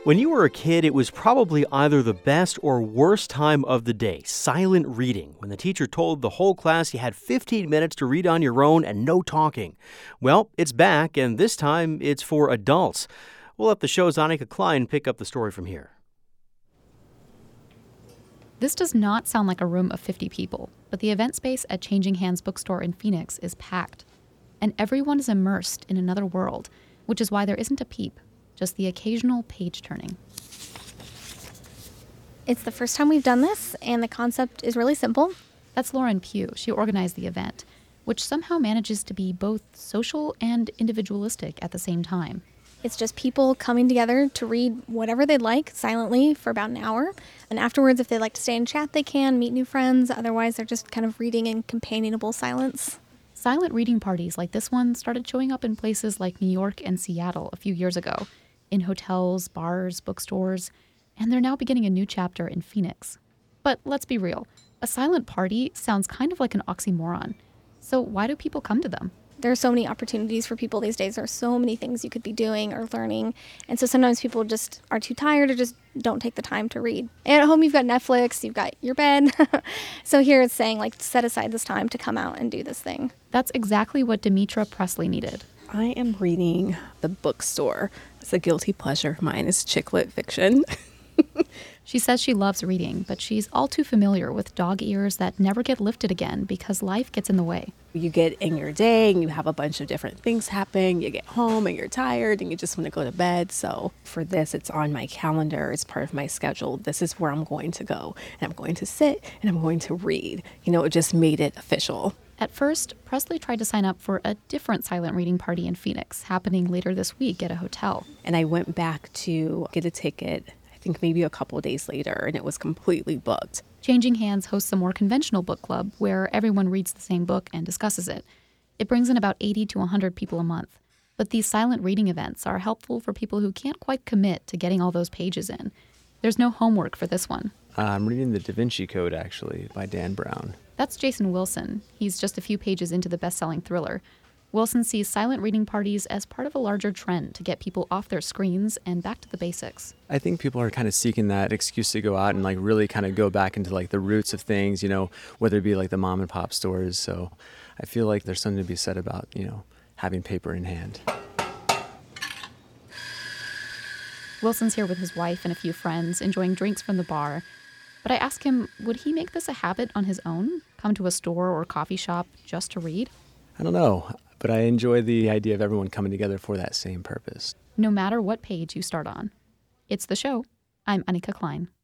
When you were a kid, it was probably either the best or worst time of the day, silent reading, when the teacher told the whole class you had 15 minutes to read on your own and no talking. Well, it's back, and this time it's for adults. We'll let the show's Annika Klein pick up the story from here. This does not sound like a room of 50 people, but the event space at Changing Hands Bookstore in Phoenix is packed. And everyone is immersed in another world, which is why there isn't a peep, just the occasional page turning. It's the first time we've done this, and the concept is really simple. That's Lauren Pugh. She organized the event, which somehow manages to be both social and individualistic at the same time. It's just people coming together to read whatever they'd like silently for about an hour. And afterwards, if they'd like to stay and chat, they can, meet new friends. Otherwise, they're just kind of reading in companionable silence. Silent reading parties like this one started showing up in places like New York and Seattle a few years ago, in hotels, bars, bookstores, and they're now beginning a new chapter in Phoenix. But let's be real, a silent party sounds kind of like an oxymoron. So why do people come to them? There are so many opportunities for people these days. There are so many things you could be doing or learning. And so sometimes people just are too tired or just don't take the time to read. And at home, you've got Netflix, you've got your bed. So here it's saying, set aside this time to come out and do this thing. That's exactly what Demetra Presley needed. I am reading The Bookstore. It's a guilty pleasure of mine. It's chick lit fiction. She says she loves reading, but she's all too familiar with dog ears that never get lifted again because life gets in the way. You get in your day and you have a bunch of different things happen. You get home and you're tired and you just want to go to bed. So for this, it's on my calendar. It's part of my schedule. This is where I'm going to go. And I'm going to sit and I'm going to read. It just made it official. At first, Presley tried to sign up for a different silent reading party in Phoenix, happening later this week at a hotel. And I went back to get a ticket, I think maybe a couple of days later, and it was completely booked. Changing Hands hosts a more conventional book club where everyone reads the same book and discusses it. It brings in about 80 to 100 people a month. But these silent reading events are helpful for people who can't quite commit to getting all those pages in. There's no homework for this one. I'm reading The Da Vinci Code, actually, by Dan Brown. That's Jason Wilson. He's just a few pages into the best-selling thriller. Wilson sees silent reading parties as part of a larger trend to get people off their screens and back to the basics. I think people are kind of seeking that excuse to go out and really kind of go back into the roots of things, whether it be the mom and pop stores. So I feel like there's something to be said about, having paper in hand. Wilson's here with his wife and a few friends, enjoying drinks from the bar. But I asked him, would he make this a habit on his own? Come to a store or coffee shop just to read? I don't know, but I enjoy the idea of everyone coming together for that same purpose. No matter what page you start on. It's the show. I'm Annika Klein.